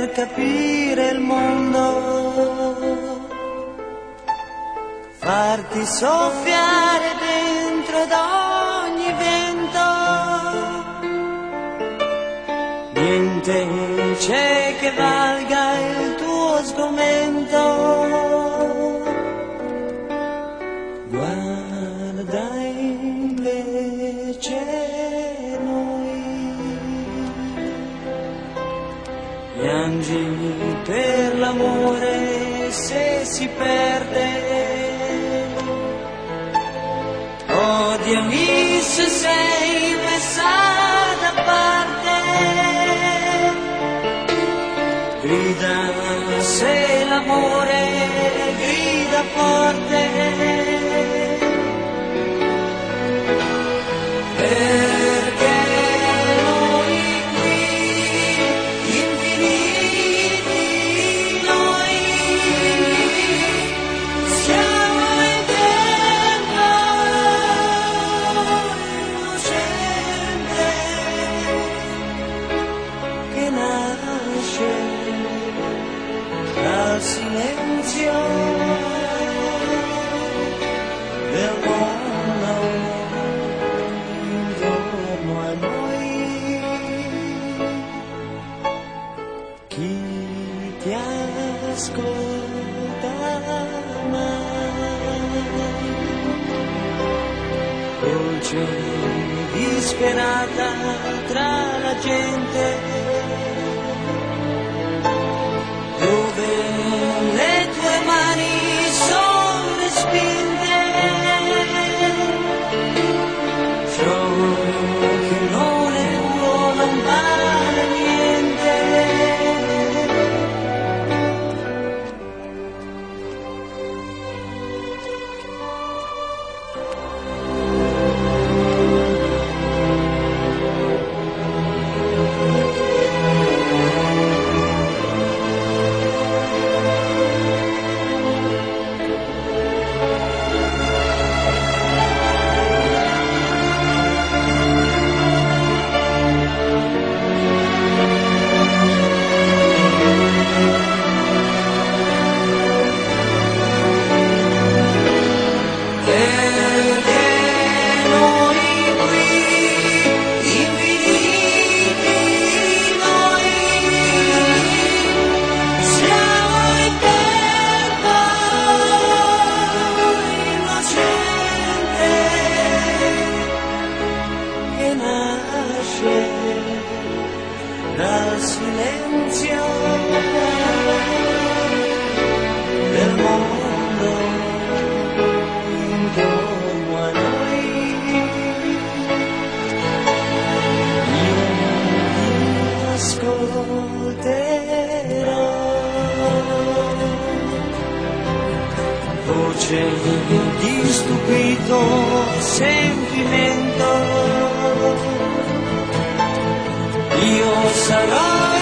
per capire il mondo, farti soffiare dentro ad ogni vento. Niente c'è che valga il tuo sgomento. Guarda invece noi, piangi per l'amore se si perde. Odiami se sei messa da parte, grida se l'amore grida forte, perché noi qui, infiniti noi, siamo in tempo innocente che nasce dal silenzio del mondo intorno a noi. Chi ti ascolta mai, dolce disperata tra la gente, dove le tue mani sono respinte, ciò che non è tuo non vale niente. Dal silenzio del mondo intorno a noi, io ti ascolterò, voce di stupito sentimento. Io sarò